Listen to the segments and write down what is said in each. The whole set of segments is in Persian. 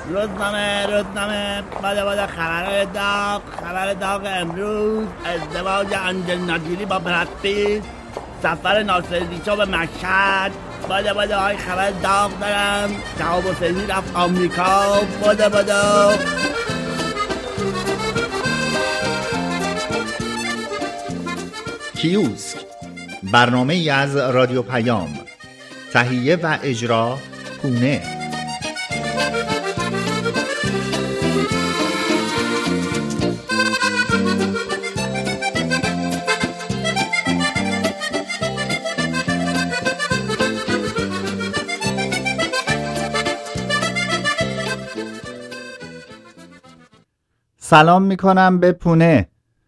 روزنامه باده خبر داغ امروز: ازدواج آنجلینا جولی با براد پیت، سفر ناصرالدین شاه به مشهد. باده های خبر داغ دارم. شهاب حسینی رفت آمریکا. باده کیوسک، برنامه از رادیو پیام. تهیه و اجرا پونه. سلام میکنم به پونه.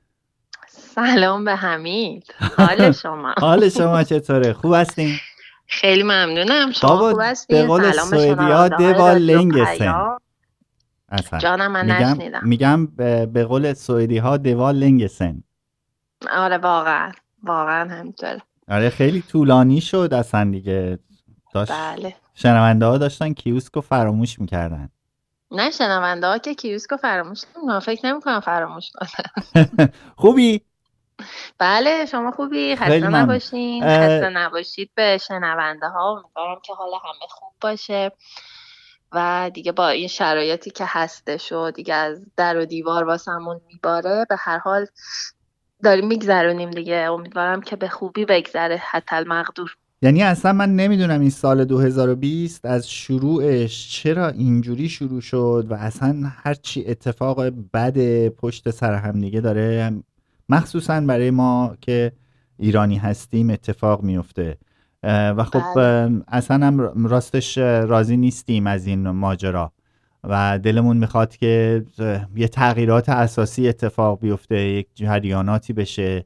سلام به حمید. حال شما؟ حال شما چطوره؟ خوب هستین؟ خیلی ممنونم. شما خوب هستین؟ به قول سوئدی‌ها دوال لنگسن. جانم من نشنیدم. میگم به قول سوئدی‌ها دوال لنگسن. آره واقعا همینطوره. آره خیلی طولانی شد اصلا دیگه. بله. شنونده ها داشتن کیوسکو فراموش میکردن. نه شنونده ها که کیوسکو فراموش نمی‌کنن، فکر نمی‌کنم فراموش کنن. خوبی؟ بله شما خوبی؟ خسته نباشین. خسته نباشید به شنونده ها. امیدوارم که حال همه خوب باشه و دیگه با این شرایطی که هستش و دیگه از در و دیوار واسمون میباره، به هر حال داریم میگذرونیم دیگه. امیدوارم که به خوبی بگذره حتی المقدور. یعنی اصلا من نمیدونم این سال 2020 از شروعش چرا اینجوری شروع شد و اصلا هرچی اتفاق بد پشت سر هم دیگه داره، مخصوصا برای ما که ایرانی هستیم اتفاق میفته و خب اصلا هم راستش راضی نیستیم از این ماجرا و دلمون میخواد که یه تغییرات اساسی اتفاق بیفته، یک جریاناتی بشه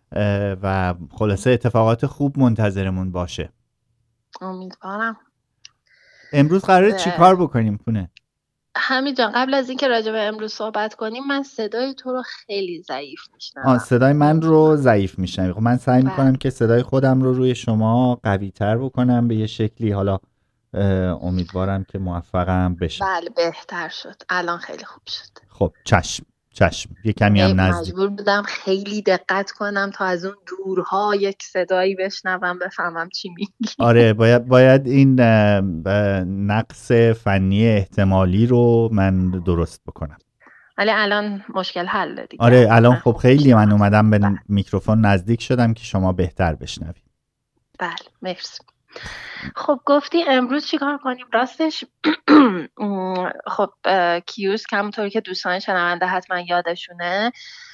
و خلاصه اتفاقات خوب منتظرمون باشه. امیدوارم. امروز قراره چی کار بکنیم پونه؟ حمید جان قبل از اینکه راجع به امروز صحبت کنیم، من صدای تو رو خیلی ضعیف میشنوم. صدای من رو ضعیف میشنوی؟ خب من سعی میکنم که صدای خودم رو روی شما قوی تر بکنم به یه شکلی. حالا امیدوارم که موفقم بشم. بله بهتر شد، الان خیلی خوب شد. خب چشم یه کمی هم نزدیک. مجبور بودم خیلی دقت کنم تا از اون دورها یک صدایی بشنوم بفهمم چی میگی. آره باید این نقص فنی احتمالی رو من درست بکنم. ولی الان مشکل حل دیگه. آره الان خب خیلی من اومدم به میکروفون نزدیک شدم که شما بهتر بشنوید. بله مرسی. خب گفتی امروز چی کار کنیم؟ راستش خب کیوسک همونطوری که دوستان شنونده حتما یادشونه،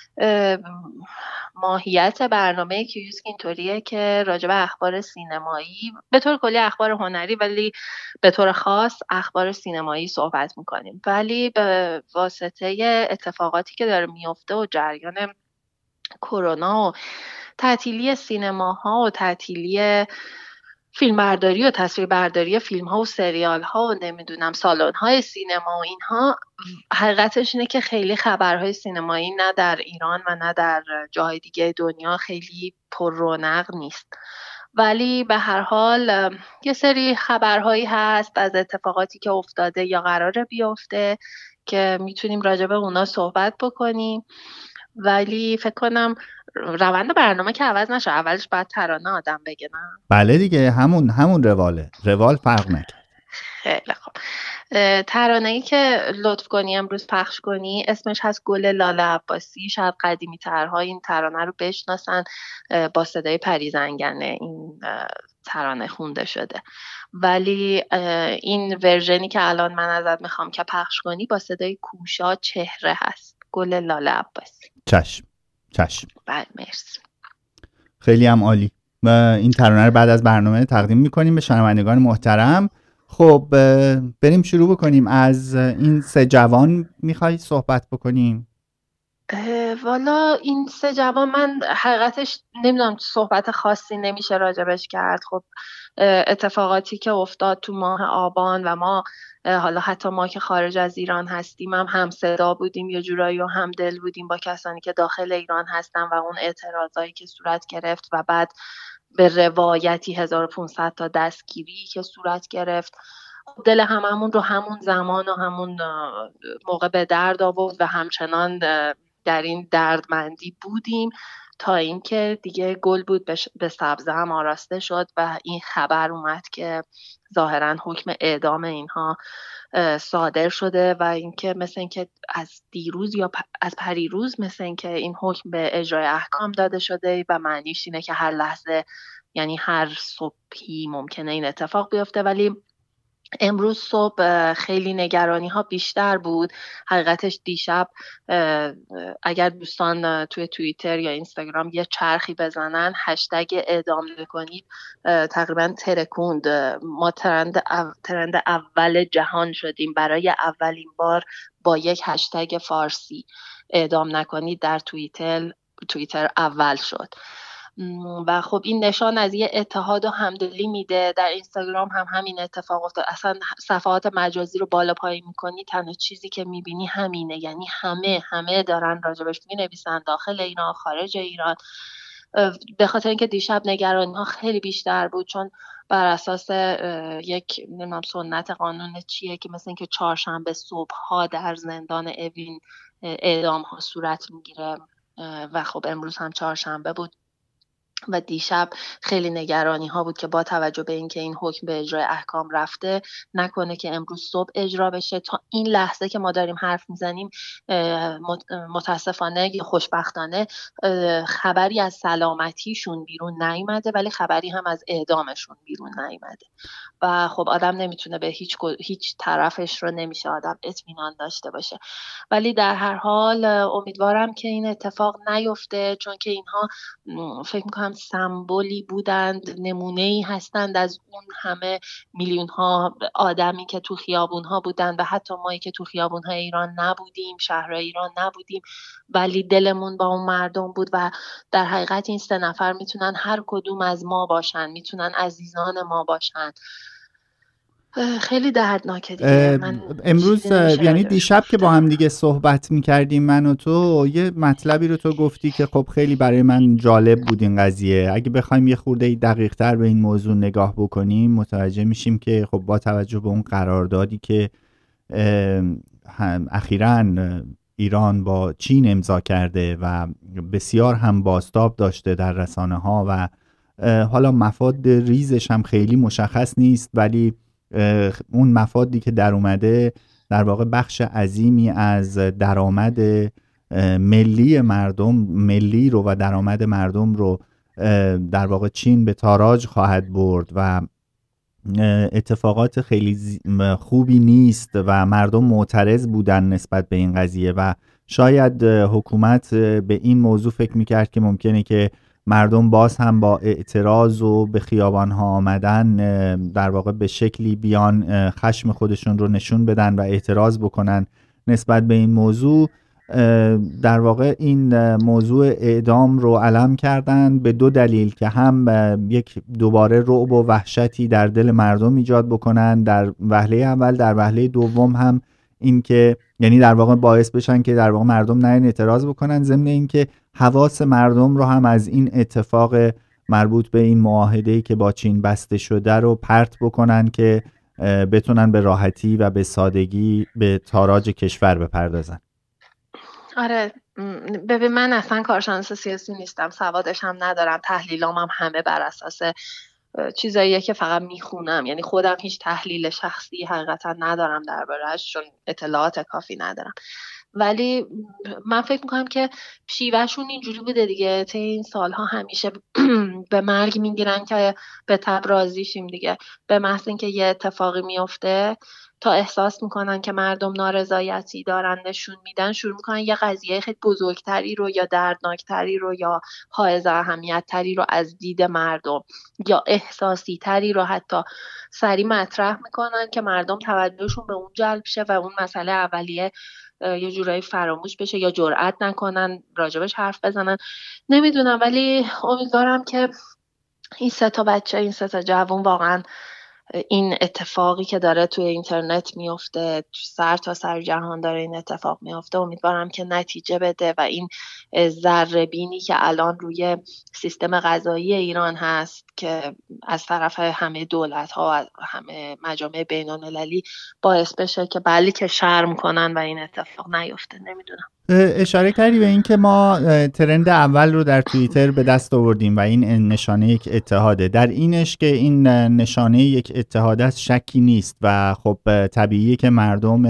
ماهیت برنامه کیوسک اینطوریه که راجع به اخبار سینمایی، به طور کلی اخبار هنری ولی به طور خاص اخبار سینمایی صحبت میکنیم، ولی به واسطه اتفاقاتی که داره میفته و جریان کرونا و تعطیلی سینماها و تعطیلی فیلمبرداری و تصویربرداری فیلم‌ها و سریال‌ها و نمیدونم سالن‌های سینما و اینها، حقیقتش اینه که خیلی خبرهای سینمایی نه در ایران و نه در جاهای دیگه دنیا خیلی پر رونق نیست. ولی به هر حال یه سری خبرهایی هست از اتفاقاتی که افتاده یا قراره بیفته که میتونیم راجع به اونا صحبت بکنیم. ولی فکر کنم روند برنامه که عوض نشه، اولش باید ترانه آدم بگه نه؟ بله دیگه همون روال فرق نکرد. خیلی خوب. ترانه‌ای که لطف کنی امروز پخش کنی اسمش هست گل لاله عباسی. شاید قدیمی ترها این ترانه رو بشناسن، با صدای پری زنگنه این ترانه خونده شده، ولی این ورژنی که الان من ازت میخوام که پخش کنی با صدای کوشا چهره هست. گل لاله عباسی. چشم. بله مرسی. خیلی هم عالی. این ترانه رو بعد از برنامه تقدیم میکنیم به شنوندگان محترم. خب بریم شروع بکنیم. از این سه جوان میخوای صحبت بکنیم؟ والا این سه جوان من حقیقتش نمیدونم، صحبت خاصی نمیشه راجبش کرد. خب اتفاقاتی که افتاد تو ماه آبان و ما حالا حتی ما که خارج از ایران هستیم هم صدا بودیم یه جورایی و هم دل بودیم با کسانی که داخل ایران هستن و اون اعتراضایی که صورت گرفت و بعد به روایتی 1500 تا دستگیری که صورت گرفت. دل هممون رو همون زمان و همون موقع به درد آورد و همچنان در این دردمندی بودیم تا اینکه دیگه گل بود به سبزه هم آراسته شد و این خبر اومد که ظاهرا حکم اعدام اینها صادر شده و اینکه مثل اینکه از دیروز یا از پریروز مثل اینکه این حکم به اجرای احکام داده شده و معنیش اینه که هر لحظه، یعنی هر صبحی ممکنه این اتفاق بیفته. ولی امروز صبح خیلی نگرانی ها بیشتر بود. حقیقتش دیشب اگر دوستان توی توییتر یا اینستاگرام یه چرخی بزنن هشتگ اعدام نکنید تقریبا ترکوند. ما ترند اول جهان شدیم. برای اولین بار با یک هشتگ فارسی اعدام نکنید در توییتر اول شد و خب این نشان از یه اتحاد و همدلی میده. در اینستاگرام هم همین اتفاق افتاد. اصلا صفحات مجازی رو بالا پایین میکنی تنها چیزی که میبینی همینه، یعنی همه دارن راجبش مینویسن، داخل ایران، خارج ایران. به خاطر اینکه دیشب نگرانی ها خیلی بیشتر بود، چون بر اساس یک نمیدونم سنت قانون چیه که مثلا اینکه چهارشنبه صبح ها در زندان اوین اعدام ها صورت میگیره و خب امروز هم چهارشنبه بود و دیشب خیلی نگرانی ها بود که با توجه به اینکه این حکم به اجرای احکام رفته نکنه که امروز صبح اجرا بشه. تا این لحظه که ما داریم حرف میزنیم متاسفانه یا خوشبختانه خبری از سلامتیشون بیرون نیامده، ولی خبری هم از اعدامشون بیرون نیامده و خب آدم نمیتونه به هیچ طرفش رو نمیشه آدم اطمینان داشته باشه. ولی در هر حال امیدوارم که این اتفاق نیفته، چون که اینها فکر میکنم سمبولی بودند، نمونه‌ای هستند از اون همه میلیون ها آدمی که تو خیابون ها بودند و حتی مایی که تو خیابون های ایران نبودیم، شهرهای ایران نبودیم، ولی دلمون با اون مردم بود و در حقیقت این 3 نفر میتونن هر کدوم از ما باشن، میتونن عزیزان ما باشن. خیلی دردناکه دیگه. من امروز یعنی دیشب که با هم دیگه صحبت میکردیم من و تو، یه مطلبی رو تو گفتی که خب خیلی برای من جالب بود این قضیه. اگه بخوایم یه خورده دقیق تر به این موضوع نگاه بکنیم متوجه میشیم که خب با توجه به اون قراردادی که اخیراً ایران با چین امضا کرده و بسیار هم بازتاب داشته در رسانه ها و حالا مفاد ریزش هم خیلی مشخص نیست، ولی اون مفادی که در اومده در واقع بخش عظیمی از درآمد ملی رو و درآمد مردم رو در واقع چین به تاراج خواهد برد و اتفاقات خیلی خوبی نیست و مردم معترض بودن نسبت به این قضیه و شاید حکومت به این موضوع فکر میکرد که ممکنه که مردم باز هم با اعتراض و به خیابان‌ها آمدن در واقع به شکلی بیان خشم خودشون رو نشون بدن و اعتراض بکنن نسبت به این موضوع. در واقع این موضوع اعدام رو علم کردن به 2 دلیل که هم یک دوباره رعب و وحشتی در دل مردم ایجاد بکنن در وهله اول، در وهله دوم هم این که یعنی در واقع باعث بشن که در واقع مردم نرین اعتراض بکنن، ضمن این که حواس مردم رو هم از این اتفاق مربوط به این معاهده‌ای که با چین بسته شده رو پرت بکنن که بتونن به راحتی و به سادگی به تاراج کشور بپردازن. آره ببین من اصلا کارشناس سیاسی نیستم، سوادش هم ندارم، تحلیلام هم همه بر اساس چیزاییه که فقط میخونم، یعنی خودم هیچ تحلیل شخصی حقیقتا ندارم درباره‌اش چون اطلاعات کافی ندارم. ولی من فکر میکنم که شیوهشون اینجوری بوده دیگه، طی این سالها همیشه به مرگ میگیرن که به تب راضی شیم دیگه. به محض اینکه یه اتفاقی میفته تا احساس میکنن که مردم نارضایتی دارن نشون میدن، شروع میکنن یه قضیه خیلی بزرگتری رو یا دردناکتری رو یا حائز اهمیت تری رو از دید مردم یا احساسی تری رو حتی سریع مطرح میکنن که مردم توجهشون به اون جلب شه و اون مسئله اولیه یه جورایی فراموش بشه یا جرئت نکنن راجبش حرف بزنن. نمیدونم، ولی امیدوارم که این 3 بچه، این 3 جوان واقعا این اتفاقی که داره توی اینترنت میفته، سر تا سر جهان داره این اتفاق میفته، امیدوارم که نتیجه بده و این ذره‌بینی که الان روی سیستم قضایی ایران هست که از طرف همه دولت‌ها و همه مجامع بین‌المللی باعث بشه که که شرم کنن و این اتفاق نیفته. نمیدونم. اشاره کردی به این که ما ترند اول رو در توییتر به دست آوردیم و این نشانه یک اتحاده. در اینش که این نشانه یک اتحاد است شکی نیست و خب طبیعیه که مردم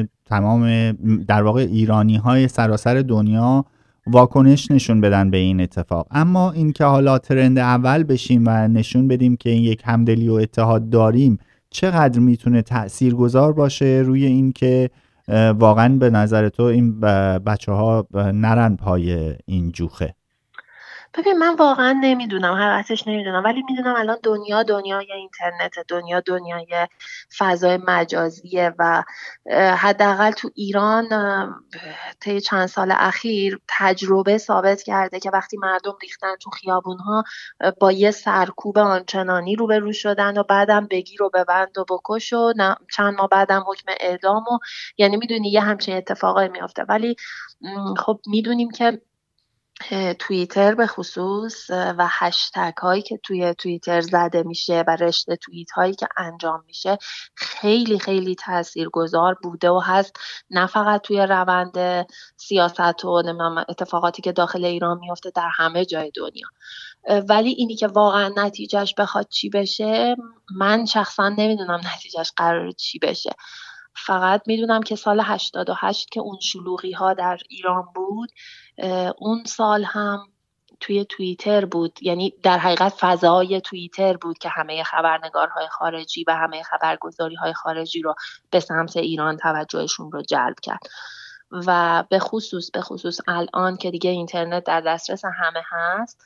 تمام در واقع ایرانی‌های سراسر دنیا واکنش نشون بدن به این اتفاق. اما این که حالا ترند اول بشیم و نشون بدیم که این یک همدلی و اتحاد داریم چقدر میتونه تأثیرگذار باشه روی این که واقعا به نظر تو این بچه ها نرن پای این جوخه؟ ببین من واقعا نمیدونم، حقیقتش نمیدونم، ولی میدونم الان دنیای اینترنت، دنیای فضای مجازیه و حداقل تو ایران طی چند سال اخیر تجربه ثابت کرده که وقتی مردم ریختن تو خیابونها با یه سرکوب آنچنانی روبرو شدن و بعدم بگیر و ببند و بکش و چند ماه بعدم حکم اعدام و یعنی میدونی یه همچین اتفاقایی میافته. ولی خب میدونیم که توییتر به خصوص و هشتگ هایی که توی توییتر زده میشه و رشته توییت هایی که انجام میشه خیلی خیلی تاثیرگذار بوده و هست، نه فقط توی روند سیاست و اتفاقاتی که داخل ایران میفته، در همه جای دنیا. ولی اینی که واقعا نتیجهش بخواد چی بشه، من شخصا نمیدونم نتیجهش قراره چی بشه. فقط میدونم که سال 88 که اون شلوغی ها در ایران بود، اون سال هم توی توییتر بود، یعنی در حقیقت فضای توییتر بود که همه خبرنگارهای خارجی و همه خبرگزاری های خارجی رو به سمت ایران توجهشون رو جلب کرد. و به خصوص الان که دیگه اینترنت در دسترس همه هست،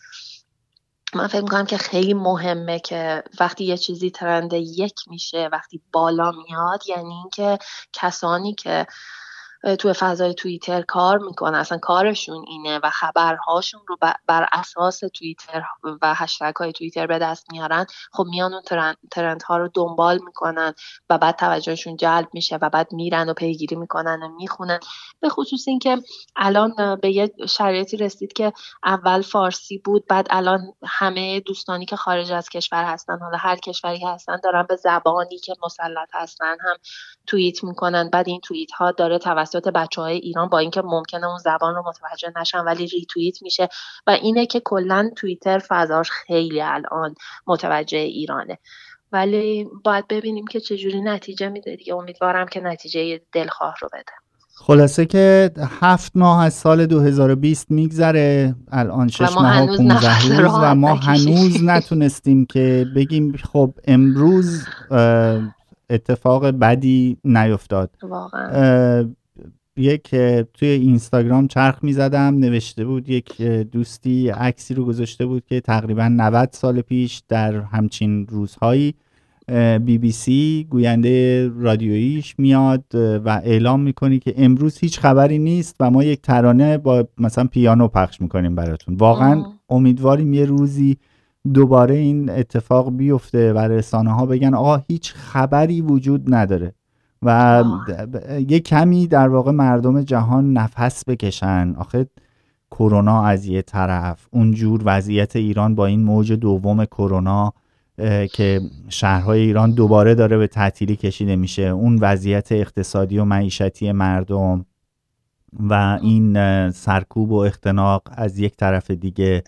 من فکر میکنم که خیلی مهمه که وقتی یه چیزی ترند یک میشه، وقتی بالا میاد، یعنی اینکه کسانی که توی فضای توییتر کار میکنن، اصلا کارشون اینه و خبرهاشون رو بر اساس توییتر و هشتگ های توییتر به دست میارن، خب میان اون ترند ها رو دنبال میکنن و بعد توجهشون جلب میشه و بعد میرن و پیگیری میکنن و میخونن. به خصوص این که الان به یه شرایطی رسید که اول فارسی بود، بعد الان همه دوستانی که خارج از کشور هستن، حالا هر کشوری هستن، دارن به زبانی که مسلط هستن هم توییت میکنن. بعد این توییت ها داره توسط بچه‌های ایران با اینکه ممکنه اون زبان رو متوجه نشن ولی ریتوییت میشه و اینه که کلا توییتر فضاش خیلی الان متوجه ایرانه. ولی باید ببینیم که چجوری نتیجه میده دیگه. امیدوارم که نتیجه دلخواه رو بده. خلاصه که 7 ماه از سال 2020 میگذره، الان 6 ماه و 15 روز و ما هنوز نتونستیم که بگیم خب امروز اتفاق بدی نیفتاد. واقعا یک توی اینستاگرام چرخ میزدم، نوشته بود یک دوستی عکسی رو گذاشته بود که تقریبا 90 سال پیش در همچین روزهایی BBC گوینده رادیوییش میاد و اعلام میکنی که امروز هیچ خبری نیست و ما یک ترانه با مثلا پیانو پخش میکنیم براتون. واقعا امیدواریم یه روزی دوباره این اتفاق بیفته و رسانه ها بگن آقا هیچ خبری وجود نداره و یه کمی در واقع مردم جهان نفس بکشن. آخه کرونا از یه طرف، اونجور وضعیت ایران با این موج دوم کرونا که شهرهای ایران دوباره داره به تعطیلی کشیده میشه، اون وضعیت اقتصادی و معیشتی مردم و این سرکوب و اختناق از یک طرف دیگه،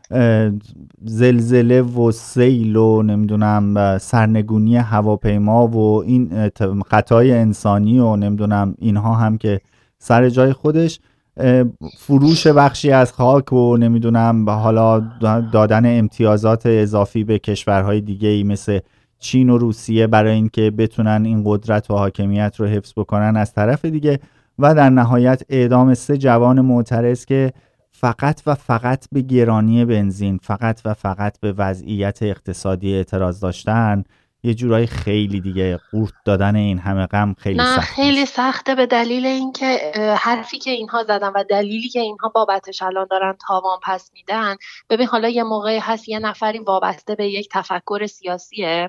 زلزله و سیل و نمیدونم سرنگونی هواپیما و این خطای انسانی و نمیدونم اینها هم که سر جای خودش، فروش بخشی از خاک و نمیدونم حالا دادن امتیازات اضافی به کشورهای دیگه ای مثل چین و روسیه برای اینکه بتونن این قدرت و حاکمیت رو حفظ بکنن از طرف دیگه، و در نهایت اعدام 3 جوان معترض که فقط و فقط به گرانی بنزین، فقط و فقط به وضعیت اقتصادی اعتراض داشتن. یه جورایی خیلی دیگه قورت دادن این همه غم خیلی سخته. خیلی سخته به دلیل اینکه حرفی که اینها زدن و دلیلی که اینها بابتش الان دارن تاوان پس میدن. ببین حالا یه موقعی هست یه نفری وابسته به یک تفکر سیاسیه،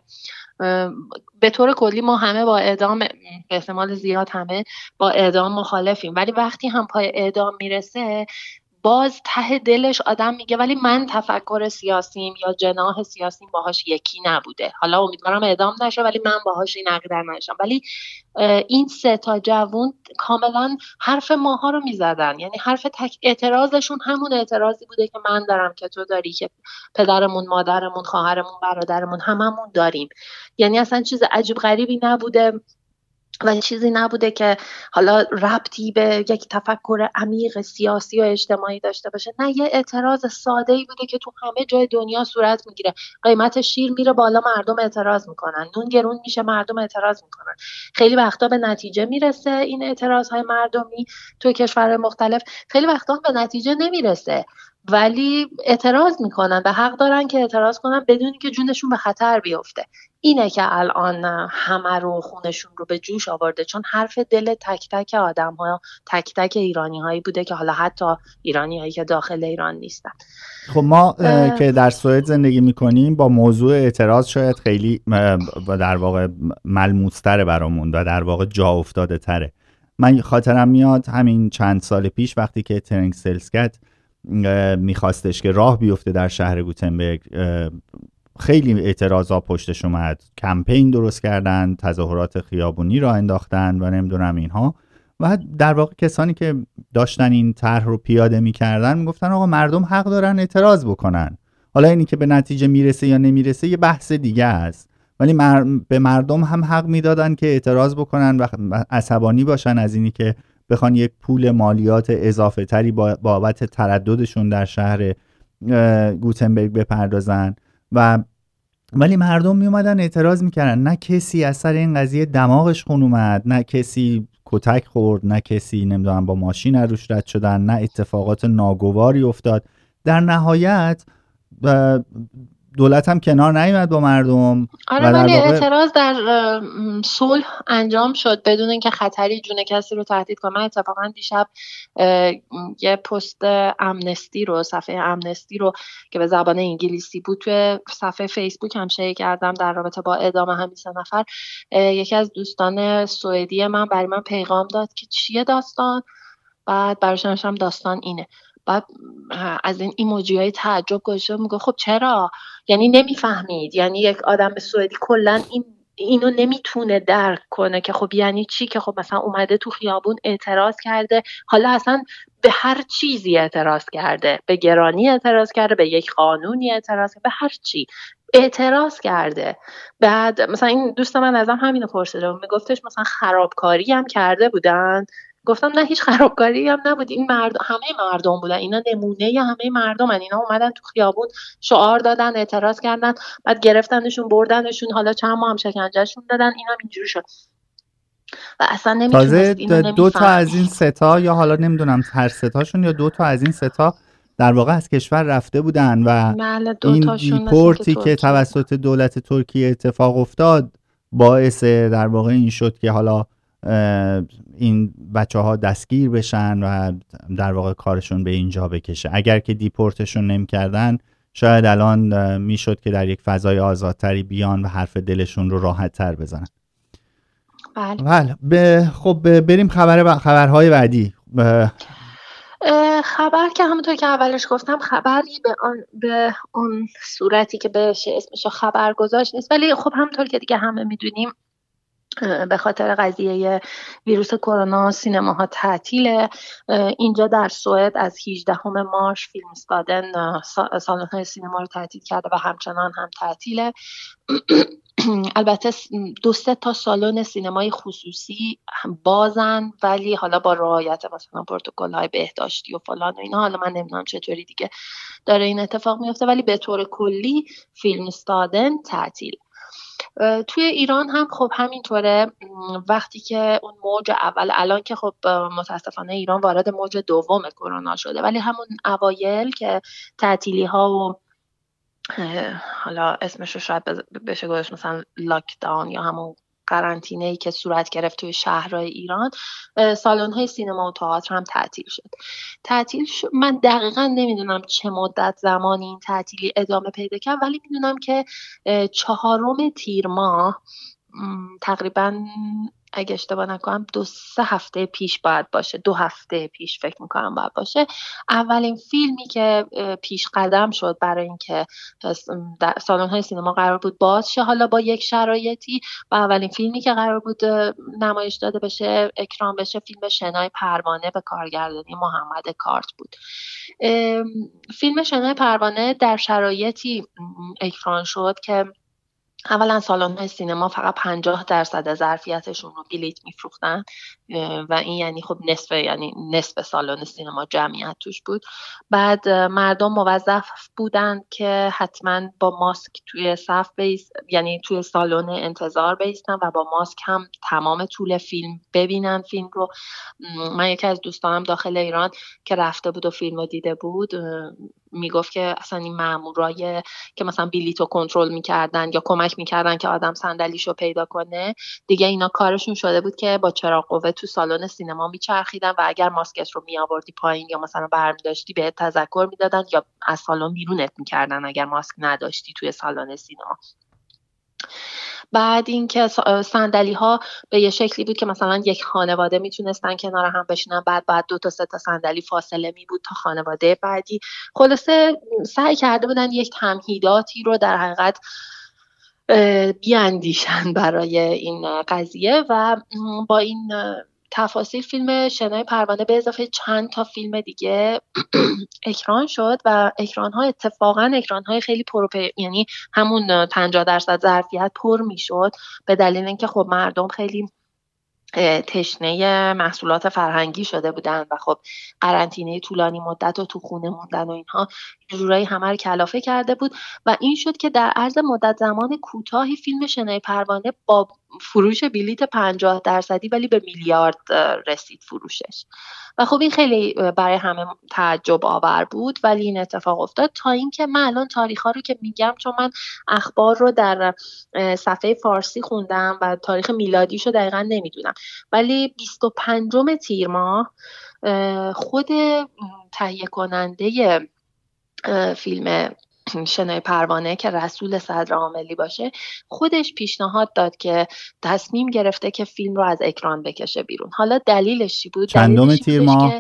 به طور کلی ما همه با اعدام، احتمال زیاد همه با اعدام مخالفیم، ولی وقتی هم پای اعدام میرسه باز ته دلش آدم میگه ولی من تفکر سیاسیم یا جناح سیاسیم باهاش یکی نبوده. حالا امیدوارم اعدام نشه ولی من باهاش این عقیده نشم. ولی این 3 تا جوون کاملا حرف ماها رو میزدن، یعنی حرف اعتراضشون همون اعتراضی بوده که من دارم، که تو داری، که پدرمون، مادرمون، خواهرمون، برادرمون هممون داریم. یعنی اصلا چیز عجیب غریبی نبوده و چیزی نبوده که حالا ربطی به یک تفکر عمیق سیاسی و اجتماعی داشته باشه. نه، یه اعتراض ساده‌ای بوده که تو همه جای دنیا صورت میگیره. قیمت شیر میره بالا، مردم اعتراض میکنن. نون گرون میشه، مردم اعتراض میکنن. خیلی وقتا به نتیجه میرسه این اعتراضهای مردمی تو کشورهای مختلف، خیلی وقتا به نتیجه نمیرسه ولی اعتراض میکنن و حق دارن که اعتراض کنن بدون که جونشون به خطر بیفته. اینه که الان همه رو خونشون رو به جوش آورده، چون حرف دل تک تک آدم ها، تک تک ایرانی هایی بوده که حالا حتی ایرانی هایی که داخل ایران نیستن. خب ما که در سوئد زندگی میکنیم با موضوع اعتراض شاید خیلی در واقع ملموس‌تره برامون و در واقع جا افتاده تره. من خاطرم میاد همین چند سال پیش وقتی که ترنگ سلسکت میخواستش که راه بیفته در شهر گوتنبرگ، خیلی اعتراضا پشتش اومد، کمپین درست کردن، تظاهرات خیابونی را انداختن و نمیدونم اینها. و در واقع کسانی که داشتن این طرح رو پیاده میکردن میگفتن آقا مردم حق دارن اعتراض بکنن، حالا اینی که به نتیجه میرسه یا نمیرسه یه بحث دیگه است، ولی به مردم هم حق میدادن که اعتراض بکنن و عصبانی باشن از اینی که بخوان یک پول مالیات اضافه تری بابت ترددشون در شهر گوتنبرگ بپردازن. ولی مردم می اومدن اعتراض میکردن. نه کسی از سر این قضیه دماغش خون اومد، نه کسی کتک خورد، نه کسی نمیدونم با ماشین روش رد شدن، نه اتفاقات ناگواری افتاد. در نهایت دولت هم کنار نیامد با مردم. آره، ولی اعتراض در صلح انجام شد بدون اینکه خطری جون کسی رو تهدید کنه. من اتفاقا دیشب یه پست امنستی رو، صفحه امنستی رو که به زبان انگلیسی بود، توی صفحه فیسبوک هم شیر کردم در رابطه با اعدام همین 3 نفر. یکی از دوستان سوئدی من برای من پیغام داد که چیه داستان، بعد براش نوشتم داستان اینه. بعد از این ایموجی های تعجب گذاشته، میگه خب چرا؟ یعنی نمیفهمید، یعنی یک آدم سوئدی کلا اینو نمیتونه درک کنه که خب یعنی چی، که خب مثلا اومده تو خیابون اعتراض کرده، حالا اصلا به هر چیزی اعتراض کرده، به گرانی اعتراض کرده، به یک قانونی اعتراض کرده، به هر چی اعتراض کرده. بعد مثلا این دوست من ازم همینو پرسیده، میگفتش مثلا خرابکاری هم کرده بودن. گفتم نه، هیچ خرابکاری هم نبود، این همه مردم بودن، اینا نمونه همه مردمن، اینا اومدن تو خیابون شعار دادن، اعتراض کردن، بعد گرفتنشون بردنشون، حالا چند ماه هم شکنجهشون دادن، اینا اینجوری شد. و اصلا نمیتونست اینو نمیفهم. 2 تا از این 3 تا یا حالا نمیدونم هر 3 تاشون یا 2 تا از این 3 تا در واقع از کشور رفته بودن و این دیپورتی که توسط دولت ترکیه اتفاق افتاد باعث در واقع این شد که حالا این بچه‌ها دستگیر بشن و در واقع کارشون به اینجا بکشه. اگر که دیپورتشون نمی‌کردن شاید الان میشد که در یک فضای آزادتری بیان و حرف دلشون رو راحت‌تر بزنن. بله. خب بریم خبرهای بعدی. خبر که همونطور که اولش گفتم خبری به اون صورتی که بهش اسمشو خبر گذاشت نیست، ولی خب همونطور که دیگه همه میدونیم به خاطر قضیه ویروس کرونا سینماها تعطیله. اینجا در سوئد از 18 مارس فیلمستادن سالن‌های سینما رو تعطیل کرده و همچنان هم تعطیله. البته 2-3 تا سالن سینمای خصوصی بازن، ولی حالا با رعایت مثلا پروتکل‌های بهداشتی و فلان و اینا. حالا من نمیدونم چطوری دیگه داره این اتفاق میفته، ولی به طور کلی فیلمستادن تعطیل. توی ایران هم خب همینطوره. وقتی که اون موج اول، الان که خب متاسفانه ایران وارد موج دوم کرونا شده، ولی همون اوایل که تعطیلی ها و حالا اسمش رو شاید بشه گذاشت مثلا لاکداون یا همون قرنطینه‌ای که صورت گرفت توی شهرهای ایران، سالن‌های سینما و تئاتر هم تعطیل شد. من دقیقاً نمیدونم چه مدت زمانی این تعطیلی ادامه پیدا کرد، ولی میدونم که 4 تیر ماه تقریباً اگه اشتباه نکنم 2-3 هفته پیش باید باشه، 2 هفته پیش فکر میکنم باید باشه. اولین فیلمی که پیش قدم شد برای اینکه سالن‌های سینما قرار بود باز شه، حالا با یک شرایطی، و اولین فیلمی که قرار بود نمایش داده بشه، اکران بشه، فیلم شنای پروانه به کارگردانی محمد کارت بود. فیلم شنای پروانه در شرایطی اکران شد که اولا سالن‌های سینما فقط 50% از ظرفیتشون رو بلیت میفروختن و این یعنی خب نصف سالن سینما جمعیت توش بود. بعد مردم موظف بودن که حتما با ماسک توی صف یعنی توی سالن انتظار بیستن و با ماسک هم تمام طول فیلم ببینن فیلم رو. من یکی از دوستانم داخل ایران که رفته بود و فیلم رو دیده بود میگفت که اصلا این مامورای که مثلا بلیتو کنترل میکردن یا کمک میکردن که آدم صندلیشو پیدا کنه، دیگه اینا کارشون شده بود که با چراغ قوه تو سالن سینما میچرخیدن و اگر ماسکت رو میآوردی پایین یا مثلا برمی‌داشتی بهت تذکر میدادن یا از سالن بیرونت میکردن اگر ماسک نداشتی توی سالن سینما. بعد اینکه صندلی ها به یه شکلی بود که مثلا یک خانواده میتونستن کنار هم بشینن، بعد 2 تا 3 تا صندلی فاصله می بود تا خانواده بعدی. خلاصه سعی کرده بودن یک تمهیداتی رو در حقیقت بیاندیشن برای این قضیه و با این تفاصیل فیلم شنای پروانه به اضافه چند تا فیلم دیگه اکران شد و اکران‌ها اتفاقاً اکران‌های خیلی یعنی همون 50% ظرفیت پر میشد به دلیل اینکه خب مردم خیلی تشنه محصولات فرهنگی شده بودن و خب قرنطینه طولانی مدت و تو خونه موندن و اینها جورایی همه رو کلافه کرده بود و این شد که در عرض مدت زمان کوتاهی فیلم شنای پروانه با فروش بلیت 50% ولی به میلیارد رسید فروشش و خب این خیلی برای همه تعجب آور بود. ولی این اتفاق افتاد تا اینکه من الان تاریخ‌ها رو که میگم چون من اخبار رو در صفحه فارسی خوندم و تاریخ میلادیشو دقیقاً نمیدونم، ولی 25 تیر ماه خود تهیه کننده فیلم شنای پروانه که رسول صدرعاملی باشه خودش پیشنهاد داد که تصمیم گرفته که فیلم رو از اکران بکشه بیرون. حالا دلیلش چی بود؟ چندم تیر ماه؟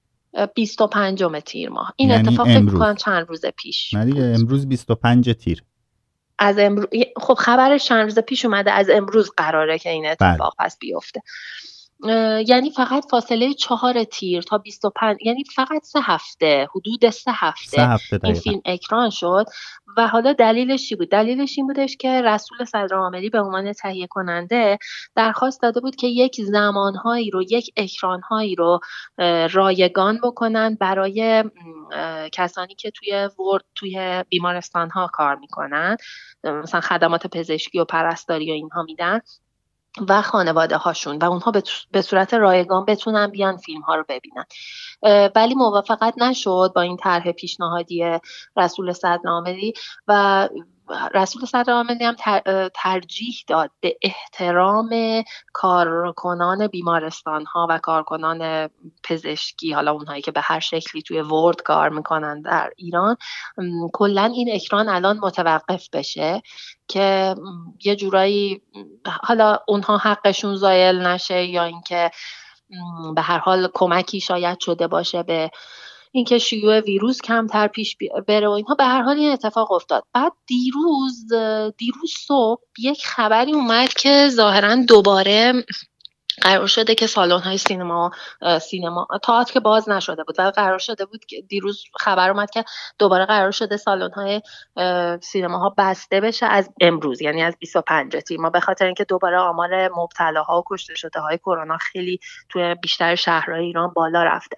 25 تیر ماه. این یعنی اتفاق فکر کنم چند روز پیش نه دیگه امروز 25 تیر. از خب خبرش چند روز پیش اومده، از امروز قراره که این اتفاق پس بیفته. یعنی فقط فاصله 4 تیر تا 25، یعنی فقط 3 هفته، حدود 3 هفته این فیلم اکران شد. و حالا دلیلش چی بود؟ دلیلش این بودش که رسول صدرعاملی به عنوان تهیه کننده درخواست داده بود که یک زمانهایی رو، یک اکرانهایی رو رایگان بکنن برای کسانی که توی بیمارستان ها کار میکنن، مثلا خدمات پزشکی و پرستاری و اینها میدن و خانواده هاشون، و اونها به صورت رایگان بتونن بیان فیلم ها رو ببینن. ولی موافقت نشد با این طرح پیشنهادی رسول صدرعاملی و رسول صدرعاملی هم ترجیح داد به احترام کارکنان بیمارستان ها و کارکنان پزشکی، حالا اونهایی که به هر شکلی توی ورد کار میکنن در ایران، کلا این اکران الان متوقف بشه که یه جورایی حالا اونها حقشون زایل نشه یا اینکه به هر حال کمکی شاید شده باشه به اینکه شیوع ویروس کمتر پیش بره و اینها. به هر حال این اتفاق افتاد. بعد دیروز صبح یک خبری اومد که ظاهراً دوباره قرار شده که سالن‌های سینما تئاتر که باز نشده بود، ولی قرار شده بود که دیروز خبر اومد که دوباره قرار شده سالن‌های سینماها بسته بشه از امروز، یعنی از 25 تیر ماه، به خاطر اینکه دوباره آمار مبتلاها و کشته شده‌های کرونا خیلی توی بیشتر شهرهای ایران بالا رفته.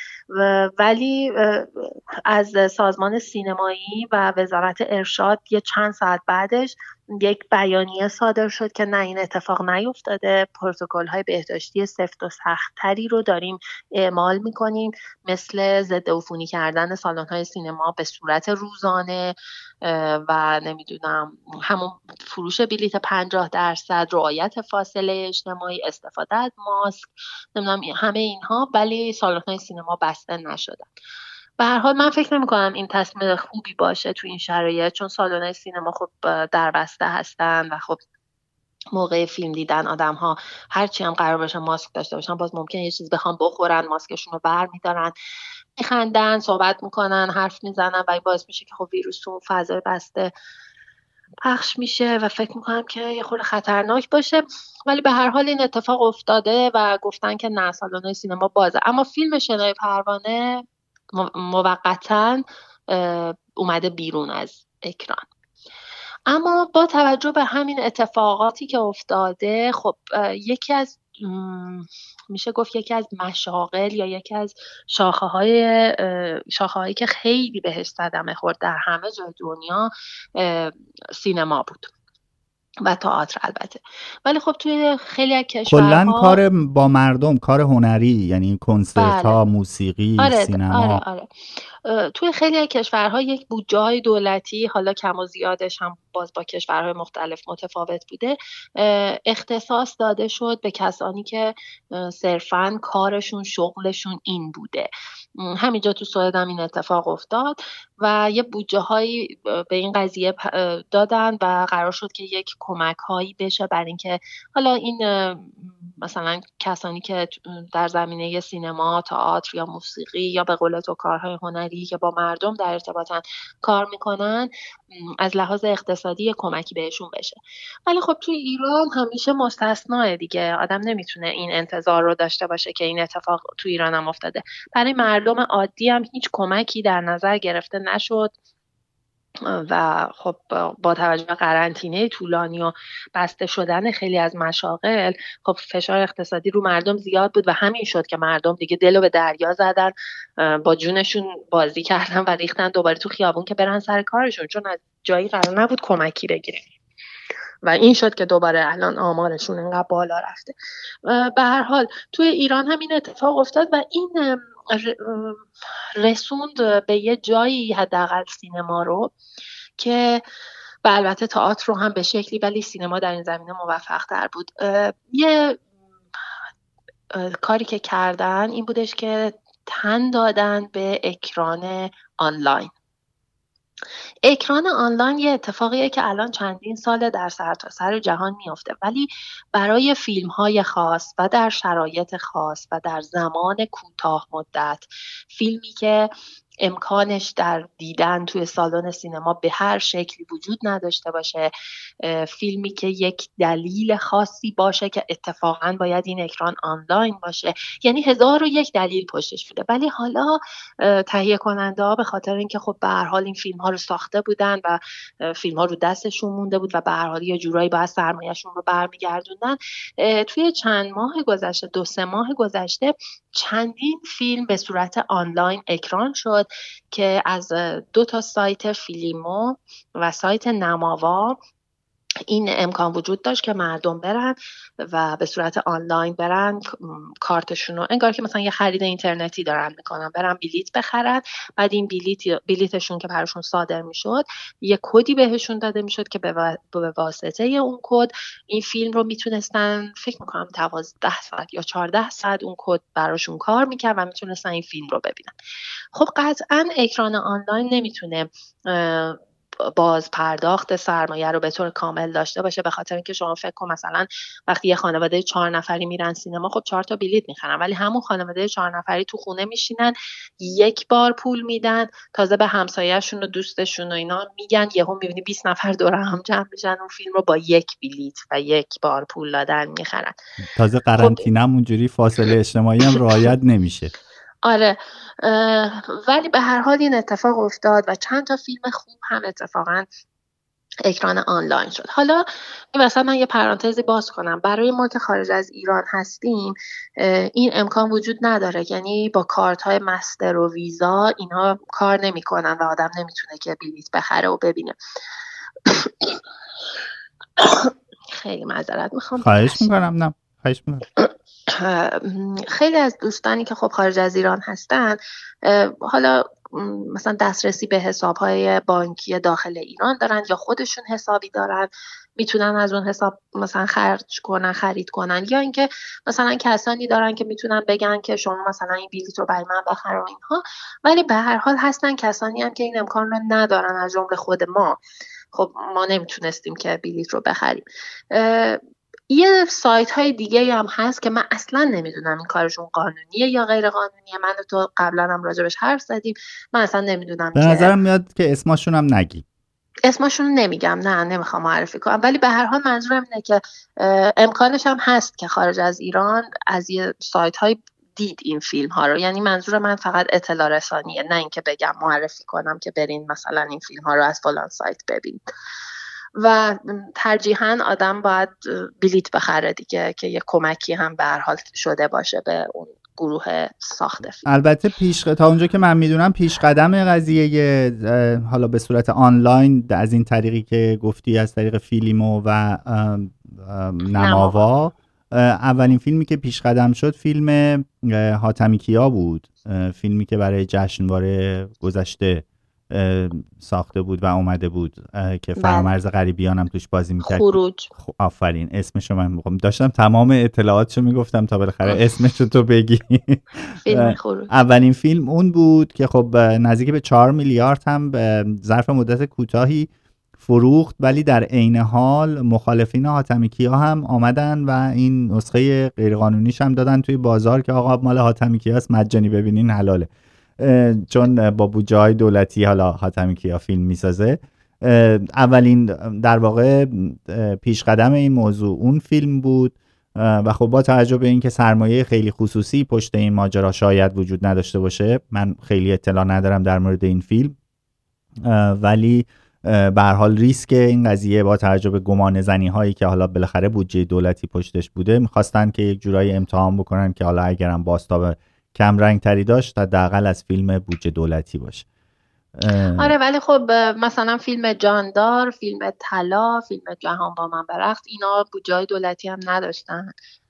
ولی از سازمان سینمایی و وزارت ارشاد یه چند ساعت بعدش یک بیانیه صادر شد که نه، این اتفاق نیفتاده، پروتکل‌های بهداشتی سفت و سخت‌تری رو داریم اعمال می‌کنیم، مثل ضد عفونی کردن سالن‌های سینما به صورت روزانه و نمیدونم همون فروش بلیت 50%، رعایت فاصله اجتماعی، استفاده از ماسک، نمیدونم همه اینها، ولی سالن‌های سینما بسته نشدن. به هر حال من فکر نمی‌کنم این تصمیم خوبی باشه تو این شرایط، چون سالن‌های سینما خب در بسته هستن و خب موقع فیلم دیدن آدم ها هرچی هم قرار باشه ماسک داشته باشن باز ممکنه یه چیز بخوام بخورن، ماسکشون رو بر میدارن، میخندن، صحبت میکنن، حرف میزنن و باعث میشه که خب ویروس تو فضای بسته پخش میشه و فکر میکنم که یه خورده خطرناک باشه. ولی به هر حال این اتفاق افتاده و گفتن که نه سالن‌های سینما بازه. اما فیلم شنای پروانه موقتاً اومده بیرون از اکران. اما با توجه به همین اتفاقاتی که افتاده، خب یکی از میشه گفت یکی از مشاغل یا یکی از شاخه‌هایی که خیلی بهش صدمه خورد در همه جای دنیا سینما بود و تئاتر البته. ولی خب توی خیلی از کشورها کلاً کار با مردم، کار هنری، یعنی کنسرت ها، موسیقی، سینما. آره. توی خیلی از کشورها یک بودجه‌های دولتی، حالا کم و زیادش هم باز با کشورهای مختلف متفاوت بوده، اختصاص داده شد به کسانی که صرفاً کارشون شغلشون این بوده. همینجا تو سوئد هم این اتفاق افتاد و یه بودجه‌هایی به این قضیه دادن و قرار شد که یک کمک‌هایی بشه برای اینکه حالا این مثلا کسانی که در زمینه سینما، تئاتر یا موسیقی یا به قول تو کارهای هنری که با مردم در ارتباطن کار میکنن از لحاظ اقتصادی کمکی بهشون بشه. ولی خب توی ایران همیشه مستثناه دیگه، آدم نمیتونه این انتظار رو داشته باشه که این اتفاق توی ایران هم افتاده. برای مردم عادی هم هیچ کمکی در نظر گرفته نشد و خب با توجه به قرنطینه طولانی و بسته شدن خیلی از مشاغل، خب فشار اقتصادی رو مردم زیاد بود و همین شد که مردم دیگه دلو به دریا زدن، با جونشون بازی کردن و ریختن دوباره تو خیابون که برن سر کارشون، چون از جایی قرار نبود کمکی بگیرن و این شد که دوباره الان آمارشون انقدر بالا رفته. به هر حال توی ایران هم این اتفاق افتاد و این رسوند به یه جایی حداقل سینما رو که و البته تئاتر رو هم به شکلی، ولی سینما در این زمینه موفق تر بود. یه کاری که کردن این بودش که تن دادن به اکران آنلاین. اکران آنلاین یه اتفاقیه که الان چندین ساله در سرتاسر جهان میفته، ولی برای فیلم‌های خاص و در شرایط خاص و در زمان کوتاه مدت، فیلمی که امکانش در دیدن توی سالن سینما به هر شکلی وجود نداشته باشه، فیلمی که یک دلیل خاصی باشه که اتفاقاً باید این اکران آنلاین باشه، یعنی 1001 دلیل پشتش بوده. ولی حالا تهیه کننده ها به خاطر اینکه خب به هر حال این فیلم ها رو ساخته بودن و فیلم ها رو دستشون مونده بود و به هر حال یه جورایی باید سرمایه‌شون رو برمیگردوندن، توی چند ماه گذشته، 2-3 ماه گذشته، چندین فیلم به صورت آنلاین اکران شد که از 2 سایت فیلیمو و سایت نماوا این امکان وجود داشت که مردم برن و به صورت آنلاین برن کارتشون رو، انگار که مثلا یه خرید اینترنتی دارن میکنن، برن بلیت بخرن، بعد این بلیتشون که براشون صادر میشد یه کدی بهشون داده میشد که به واسطه اون کد این فیلم رو میتونستن، فکر میکنم 12 ساعت یا 14 ساعت اون کد براشون کار میکرد و میتونستن این فیلم رو ببینن. خب قطعا اکران آنلاین نمیتونه باز پرداخت سرمایه رو به طور کامل داشته باشه، به خاطر اینکه شما فکر کن مثلا وقتی یه خانواده 4 نفری میرن سینما، خب 4 تا بلیت میخرن، ولی همون خانواده 4 نفری تو خونه میشینن، یک بار پول میدن، تازه به همسایه‌شون و دوستشون و اینا میگن، یهو میبینی 20 نفر دور هم جمع میشن اون فیلم رو با یک بلیت و یک بار پول دادن میخرن. تازه قرنطینه هم اونجوری فاصله اجتماعی هم رعایت نمیشه. آره، ولی به هر حال این اتفاق افتاد و چند تا فیلم خوب هم اتفاقا اکران آنلاین شد. حالا مثلا من یه پرانتزی باز کنم، برای ما که خارج از ایران هستیم این امکان وجود نداره، یعنی با کارت های مستر و ویزا اینها کار نمی کنن و آدم نمیتونه که بلیت بخره و ببینه. خیلی معذرت میخوام. خواهش میکنم. خیلی از دوستانی که خب خارج از ایران هستن، حالا مثلا دسترسی به حساب‌های بانکی داخل ایران دارن یا خودشون حسابی دارن، میتونن از اون حساب مثلا خرج کنن، خرید کنن، یا اینکه مثلا کسانی دارن که میتونن بگن که شما مثلا این بلیط رو برای من بخر و اینها. ولی به هر حال هستن کسانی هم که این امکان رو ندارن، از جمله خود ما، خب ما نمیتونستیم که بلیط رو بخریم. یه سایت های دیگه هم هست که من اصلا نمیدونم این کارشون قانونیه یا غیر قانونیه. من و تو قبلا هم راجبش حرف زدیم، من اصلا نمیدونم. به نظرم میاد که اسمشون هم نگی. اسمشون نمیگم، نه نمیخوام معرفی کنم، ولی به هر حال منظورم اینه که امکانش هم هست که خارج از ایران از یه سایت های دید این فیلم ها رو. یعنی منظور من فقط اطلاع رسانیه، نه اینکه بگم معرفی کنم که برین مثلا این فیلم ها رو از فلان سایت ببینید. و ترجیحاً آدم باید بلیت بخره دیگه که یه کمکی هم به هر حال شده باشه به اون گروه ساخت فیلم. البته تا اونجا که من میدونم پیش قدم قضیه حالا به صورت آنلاین از این طریقی که گفتی از طریق فیلیمو و نماوا، اولین فیلمی که پیش قدم شد فیلم حاتمی کیا بود، فیلمی که برای جشنواره گذشته ساخته بود و اومده بود که فرامرز غریبیان هم توش بازی میکرد. خروج. آفرین، اسمشو من داشتم تمام اطلاعاتشو میگفتم تا بالاخره اسمشو تو بگی. فیلم خروج اولین فیلم اون بود که خب نزدیک به 4 میلیارد هم به ظرف مدت کوتاهی فروخت، ولی در عین حال مخالفین حاتمی کیا هم آمدن و این نسخه غیرقانونیش هم دادن توی بازار که آقا مال حاتمی کیاست، مجانی ببینین حلاله، چون با بودجه‌های دولتی حالا حاتمی کیا فیلم میسازه. اولین در واقع پیش قدم این موضوع اون فیلم بود و خب با توجه به اینکه سرمایه خیلی خصوصی پشت این ماجرا شاید وجود نداشته باشه، من خیلی اطلاع ندارم در مورد این فیلم، ولی به هر حال ریسک این قضیه با توجه به گمان زنی هایی که حالا بالاخره بودجه دولتی پشتش بوده، میخواستن که یک جورایی امتحان بکنن که حالا اگرم بازتاب کم رنگ تری داشت حداقل از فیلم بودجه دولتی باشه. آره ولی خب مثلا فیلم جاندار، فیلم طلا، فیلم جهان با من برقص، اینا بودجه دولتی هم نداشتن،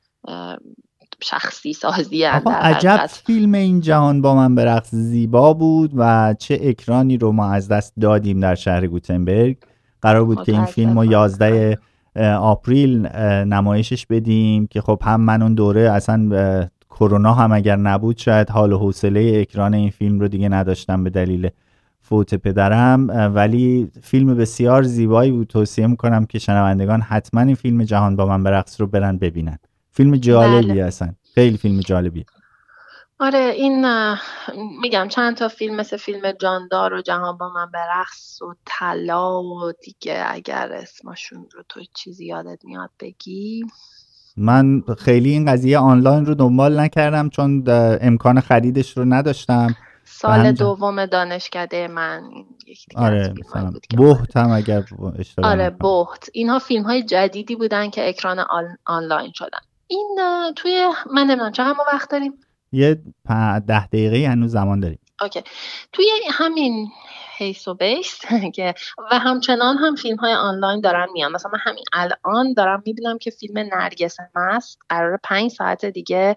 شخصی سازی آقا عجب فیلم این جهان با من برقص زیبا بود و چه اکرانی رو ما از دست دادیم در شهر گوتنبرگ. قرار بود که این فیلم رو 11 آپریل نمایشش بدیم که خب هم من اون دوره اصلا کرونا هم اگر نبود شاید حال و حوصله اکران این فیلم رو دیگه نداشتم به دلیل فوت پدرم، ولی فیلم بسیار زیبایی بود. توصیه میکنم که شنوندگان حتما این فیلم جهان با من برقص رو برن ببینن. فیلم جالبی هستن، خیلی فیلم جالبی. آره این میگم چند تا فیلم مثل فیلم جاندار و جهان با من برقص و طلا و دیگه اگر اسمشون رو تو چیزی یادت میاد بگی. من خیلی این قضیه آنلاین رو دنبال نکردم چون امکان خریدش رو نداشتم. سال دوم دانشکده من یک دیگه آره از فیلم‌های بود که بهت هم اگر اشتباه آره بهت، اینها فیلم های جدیدی بودن که اکران آنلاین شدن. این توی من نمیدونم چقدر ما وقت داریم؟ یه 10 دقیقه هنوز زمان داریم. اوکی. توی همین حیث و بیس که و همچنان هم فیلم های آنلاین دارن میان. مثلا من همین الان دارم میبینم که فیلم نرگس مست قراره 5 ساعت دیگه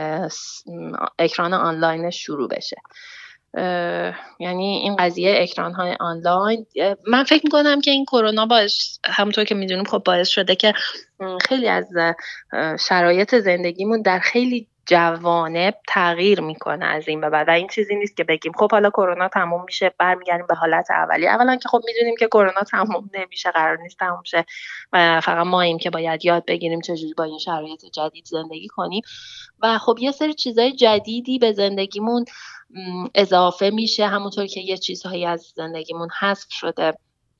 اکران آنلاینش شروع بشه. یعنی این قضیه اکران های آنلاین، من فکر میکنم که این کرونا باعث، همونطور که میدونیم خب باعث شده که خیلی از شرایط زندگیمون در خیلی جوانب تغییر میکنه از این به بعد. و این چیزی نیست که بگیم خب حالا کرونا تموم میشه برمیگردیم به حالت اولی. اولا که خب میدونیم که کرونا تموم نمیشه، قرار نیست تموم شه و فقط ماییم که باید یاد بگیریم چجوری با این شرایط جدید زندگی کنیم. و خب یه سری چیزای جدیدی به زندگیمون اضافه میشه، همونطور که یه چیزهایی از زندگیمون حذف شده.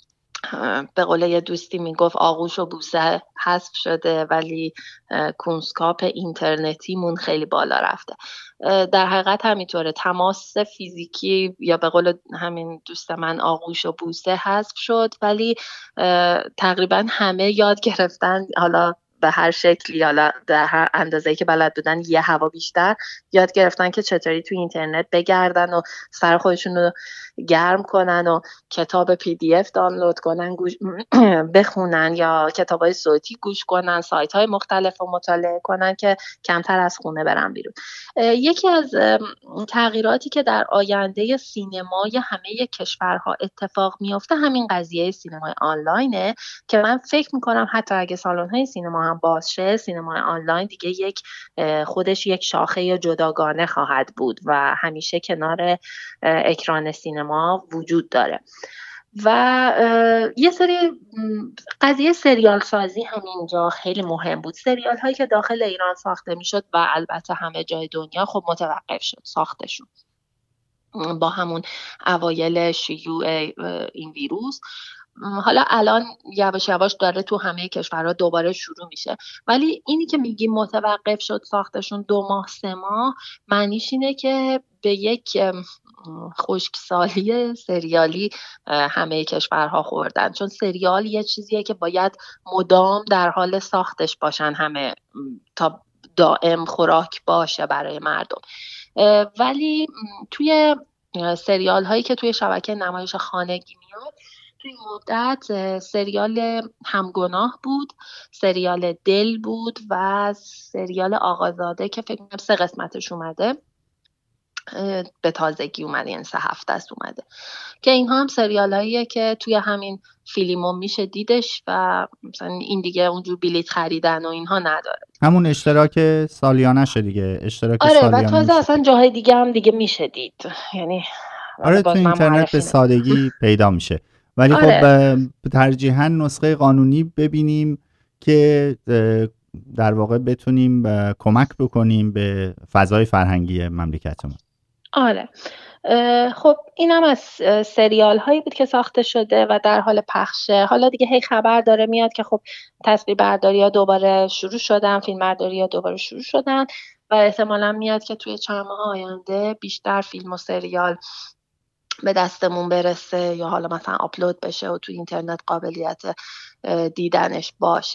به قول یه دوستی میگفت آغوش و بوسه حذف شده ولی کنسکاپ اینترنتیمون خیلی بالا رفته. در حقیقت همینطوره، تماس فیزیکی یا به قول همین دوست من آغوش و بوسه حذف شد، ولی تقریبا همه یاد گرفتن، حالا به هر شکلی، حالا در هر اندازه‌ای که بلد بودن یه هوا بیشتر، یاد گرفتن که چطوری تو اینترنت بگردن و سر خودشون رو گرم کنن و کتاب PDF دانلود کنن بخونن یا کتابای صوتی گوش کنن، سایت‌های مختلف رو مطالعه کنن که کمتر از خونه برن بیرون. یکی از تغییراتی که در آینده سینمای همه کشورها اتفاق میفته همین قضیه سینمای آنلاینه که من فکر میکنم حتی اگه سالن‌های سینما هم باز شه، سینمای آنلاین دیگه خودش یک شاخه جداگانه خواهد بود و همیشه کنار اکران سینما وجود داره. و یه سری قضیه سریال سازی هم اینجا خیلی مهم بود. سریال هایی که داخل ایران ساخته میشد و البته همه جای دنیا خب متوقف شد ساختشون با همون اوایل شیوع این ویروس. حالا الان یواش یواش داره تو همه کشورها دوباره شروع میشه، ولی اینی که میگیم متوقف شد ساختشون 2 ماه 3 ماه، معنیش اینه که به یک خشکسالی سریالی همه کشورها خوردن، چون سریال یه چیزیه که باید مدام در حال ساختش باشن همه تا دائم خوراک باشه برای مردم. ولی توی سریال هایی که توی شبکه نمایش خانگی میاد، توی مدت سریال همگناه بود، سریال دل بود و سریال آقازاده که فکر کنم 3 قسمتش اومده، به تازگی اومده، یعنی 3 هفته است اومده، که اینها هم سریال هاییه که توی همین فیلمو میشه دیدش و مثلا این دیگه اونجور بلیت خریدن و اینها نداره. همون اشتراک سالیانه شه دیگه، اشتراک آره سالیانه. و تازه اصلا جاهای دیگه هم دیگه میشه دید، یعنی آره تو اینترنت به سادگی پیدا میشه. ولی آره. خب ترجیحاً نسخه قانونی ببینیم که در واقع بتونیم کمک بکنیم به فضای فرهنگی مملکتمون. آره خب اینم از سریال هایی بود که ساخته شده و در حال پخشه. حالا دیگه هی خبر داره میاد که خب تصویر برداری ها دوباره شروع شدن، فیلم برداری ها دوباره شروع شدن و احتمالا میاد که توی چند ماه آینده بیشتر فیلم و سریال به دستمون برسه یا حالا مثلا آپلود بشه و تو اینترنت قابلیت دیدنش باشه.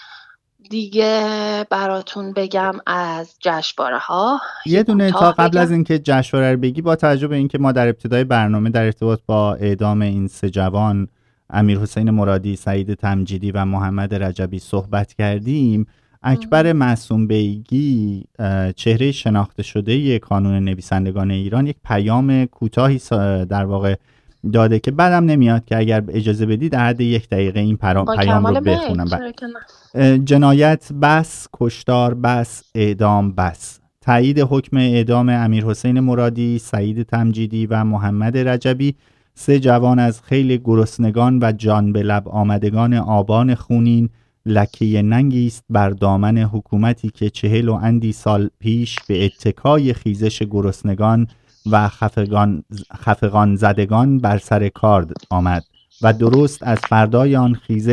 دیگه براتون بگم از جشنواره ها یه دونه تا قبل از اینکه جشنواره رو بگی، با توجه به اینکه ما در ابتدای برنامه در ارتباط با اعدام این 3 جوان امیرحسین مرادی، سعید تمجیدی و محمد رجبی صحبت کردیم، اکبر معصوم بیگی چهره شناخته شده کانون نویسندگان ایران یک پیام کوتاهی در واقع داده که بعدم نمیاد که اگر اجازه بدی در حد 1 دقیقه این پیام رو بخونم. جنایت بس، کشتار بس، اعدام بس. تایید حکم اعدام امیرحسین مرادی، سعید تمجیدی و محمد رجبی، 3 جوان از خیل گرسنگان و جان به لب آمدگان آبان خونین، لکه ننگی است بر دامن حکومتی که 40 و اندی سال پیش به اتکای خیزش گرسنگان و خفقان زدگان بر سر کار آمد و درست از فردای آن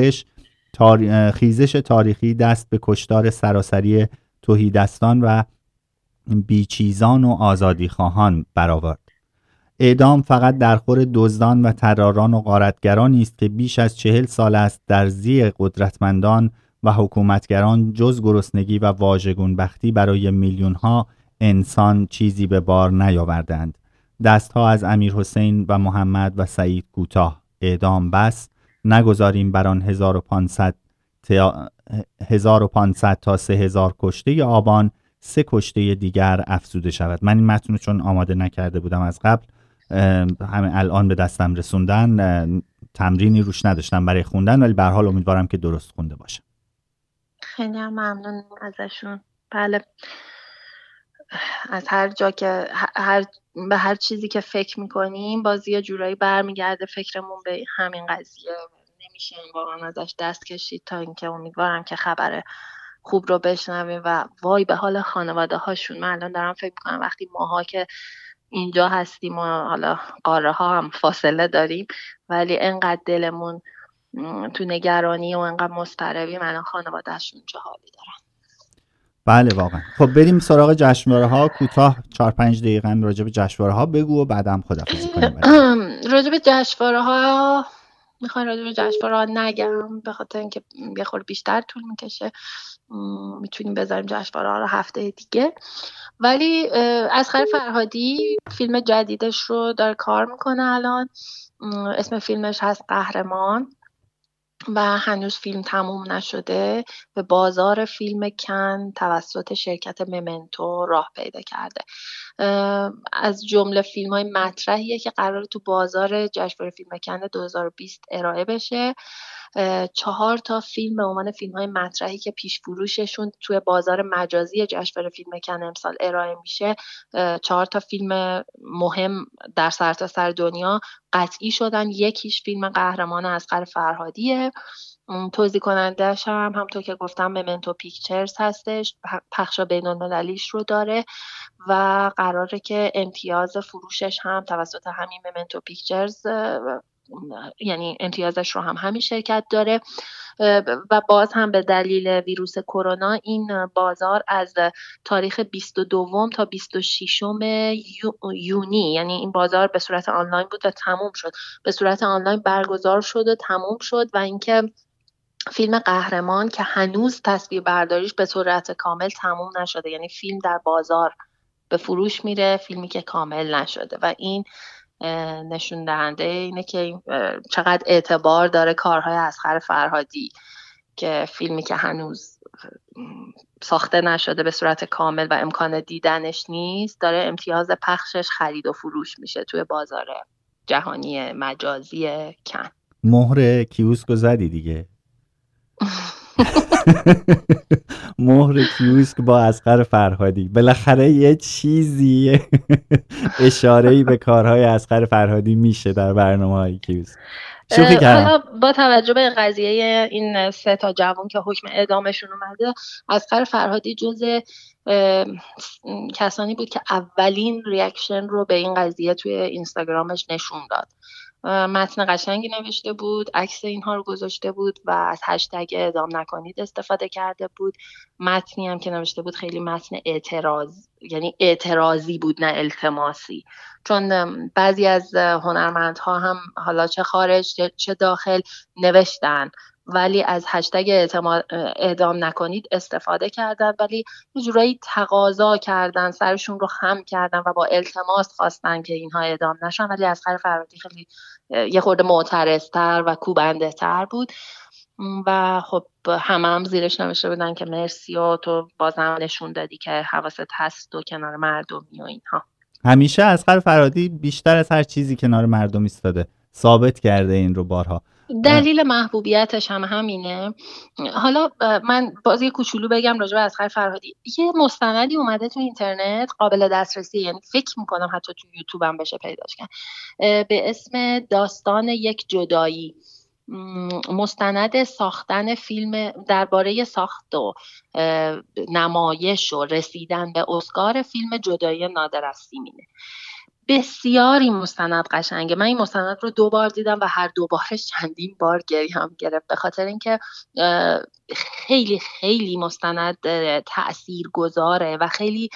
خیزش تاریخی دست به کشتار سراسری تهیدستان و بیچیزان و آزادی خواهان برآورد. اعدام فقط در خور دزدان و طراران و غارتگرانی است که بیش از 40 سال است در زیر قدرتمندان و حکومتگران جز گرسنگی و واژگون بختی برای میلیون‌ها انسان چیزی به بار نیاوردند. دستها از امیرحسین و محمد و سعید کوتاه. اعدام بس. نگذاریم بر آن 1500 تا 3000 کشته آبان 3 کشته دیگر افزوده شود. من این متن چون آماده نکرده بودم از قبل، همین الان به دستم رسوندن، تمرینی روش نداشتم برای خوندن، ولی به هر حال امیدوارم که درست خونده باشه. خیلی ممنون ازشون. بله، از هر جا که به هر چیزی که فکر میکنیم باز یه جورایی برمیگرده فکرمون به همین قضیه، نمیشه واقعا ازش دست کشید تا اینکه امیدوارم که خبر خوب رو بشنویم و وای به حال خانواده هاشون. من الان دارم فکر میکنم وقتی ماها که اینجا هستیم و حالا قاره ها هم فاصله داریم ولی انقدر دلمون تو نگرانی و انقدر مضطربیم، الان خانوادهشون چه حالی دارن. بله واقعا. خب بریم سراغ جشنواره ها. کوتاه 4-5 دقیقه هم راجع به جشنواره ها بگو و بعدم خداحافظی کنیم. راجع به جشنواره ها میخوام راجع به جشنواره ها نگم به خاطر اینکه یه خورده بیشتر طول میکشه، میتونیم بذاریم جشنواره ها رو هفته دیگه. ولی اصغر فرهادی فیلم جدیدش رو داره کار میکنه الان، اسم فیلمش هست قهرمان و هنوز فیلم تموم نشده. به بازار فیلم کن توسط شرکت ممنتو راه پیدا کرده از جمله فیلم‌های مطرحیه که قراره تو بازار جشنواره فیلم کن 2020 ارائه بشه. 4 تا فیلم به عنوان فیلم‌های مطرحی که پیش فروششون توی بازار مجازی جشنواره فیلم کن امسال ارائه میشه، 4 تا فیلم مهم در سرتاسر دنیا قطعی شدن. یکیش فیلم قهرمان اصغر فرهادیه. توزیع کننده‌اش هم همونطور که گفتم ممنتو پیکچرز هستش، پخش بین‌المللیش رو داره و قراره که امتیاز فروشش هم توسط همین ممنتو پیکچرز، یعنی امتیازش رو هم همین شرکت داره. و باز هم به دلیل ویروس کرونا این بازار از تاریخ 22 تا 26 یونی، یعنی این بازار به صورت آنلاین بود و تموم شد، به صورت آنلاین برگزار شد و تموم شد. و اینکه فیلم قهرمان که هنوز تصویر برداریش به صورت کامل تموم نشده، یعنی فیلم در بازار به فروش میره، فیلمی که کامل نشده و این نشون دهنده اینه که چقدر اعتبار داره کارهای اصغر فرهادی که فیلمی که هنوز ساخته نشده به صورت کامل و امکان دیدنش نیست داره امتیاز پخشش خرید و فروش میشه توی بازار جهانی مجازی کن. مهر کیوسکو زدی دیگه. مهر کیوسک با اصغر فرهادی، بالاخره یه چیزی اشاره‌ای به کارهای اصغر فرهادی میشه در برنامه‌های کیوسک. شوخی کردم. با توجه به قضیه این 3 تا جوان که حکم اعدامشون اومده، اصغر فرهادی جزء کسانی بود که اولین ریاکشن رو به این قضیه توی اینستاگرامش نشون داد. متن قشنگی نوشته بود، عکس اینها رو گذاشته بود و از هشتگ اعدام نکنید استفاده کرده بود. متنی هم که نوشته بود خیلی متن یعنی اعتراضی بود نه التماسی، چون بعضی از هنرمندها هم حالا چه خارج چه داخل نوشتن ولی از هشتگ اعدام نکنید استفاده کردن، ولی یه جورایی تقاضا کردن، سرشون رو خم کردن و با التماس خواستن که اینها اعدام نشن. ولی اصغر فرهادی خیلی یه خورده معترض‌تر و کوبنده‌تر بود و خب هم زیرش نوشته بودن که مرسی و تو بازم نشون دادی که حواست هست و کنار مردمی و اینها. همیشه اصغر فرهادی بیشتر از هر چیزی کنار مردم ایستاده، ثابت کرده این رو بارها. دلیل محبوبیتش هم همینه. حالا من باز یه کوچولو بگم راجع به اصغر فرهادی. یه مستندی اومده تو اینترنت قابل دسترسی، یعنی فکر میکنم حتی تو یوتیوب هم بشه پیداش کرد، به اسم داستان یک جدایی. مستند ساختن فیلم درباره ساخت و نمایش و رسیدن به اسکار فیلم جدایی نادر از سیمینه. بسیار این مستند قشنگه. من این مستند رو 2 بار دیدم و هر 2 بارش چندین بار گریه‌ام گرفت، به خاطر اینکه خیلی خیلی مستند تاثیرگذاره و خیلی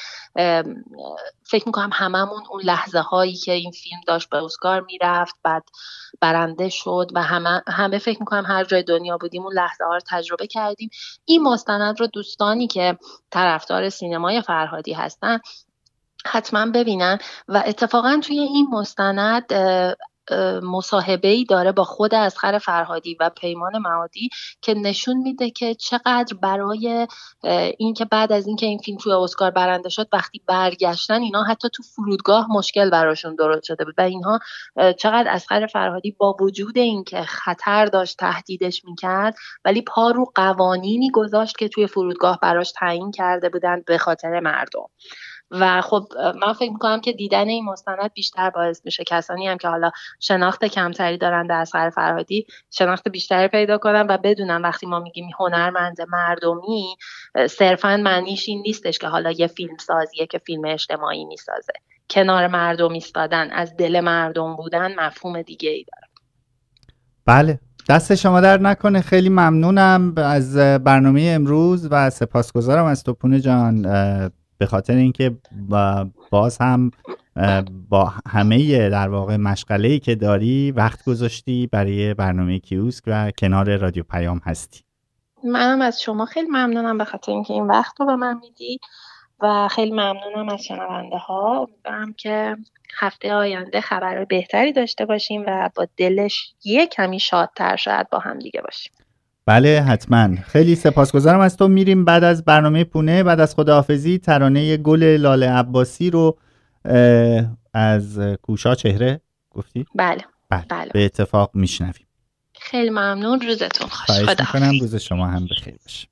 فکر میکنم هممون اون لحظه هایی که این فیلم داشت به اسکار میرفت بعد برنده شد و همه فکر میکنم هر جای دنیا بودیم اون لحظه ها رو تجربه کردیم. این مستند رو دوستانی که طرفدار سینمای فرهادی هستن حتما ببینن و اتفاقا توی این مستند مصاحبه‌ای داره با خود اصغر فرهادی و پیمان معادی که نشون میده که چقدر برای اینکه بعد از اینکه این فیلم توی اسکار برنده شد وقتی برگشتن اینا حتی تو فرودگاه مشکل براشون درست شده بود و اینها چقدر اصغر فرهادی با وجود اینکه خطر داشت تهدیدش میکرد ولی پا رو قوانینی گذاشت که توی فرودگاه براش تعیین کرده بودن به خاطر مردم. و خب من فکر میکنم که دیدن این مستند بیشتر باعث میشه کسانی هم که حالا شناخت کمتری دارن در اصغر فرهادی شناخت بیشتری پیدا کنن و بدونن وقتی ما میگیم هنرمند مردمی صرفاً معنیش این نیستش که حالا یه فیلم سازیه که فیلم اجتماعی میسازه. کنار مردم ایستادن، از دل مردم بودن مفهوم دیگه ای داره. بله، دست شما در نکنه. خیلی ممنونم از برنامه امروز و سپاسگزارم از تو پونه جان به خاطر اینکه باز هم با همه در واقع مشغله‌ای که داری وقت گذاشتی برای برنامه کیوسک و کنار رادیو پیام هستی. منم از شما خیلی ممنونم به خاطر اینکه این وقت رو به من میدی و خیلی ممنونم از شنونده ها. امیدوارم که هفته آینده خبر بهتری داشته باشیم و با دلش یه کمی شادتر شاید با هم دیگه باشیم. بله حتما. خیلی سپاسگزارم از تو. میریم بعد از برنامه پونه، بعد از خداحافظی، ترانه گل لاله عباسی رو از کوشا چهره گفتی؟ بله. به اتفاق میشنویم. خیلی ممنون، روزتون خوش. خواهش خدا میکنم، روز شما هم بخیر باشه.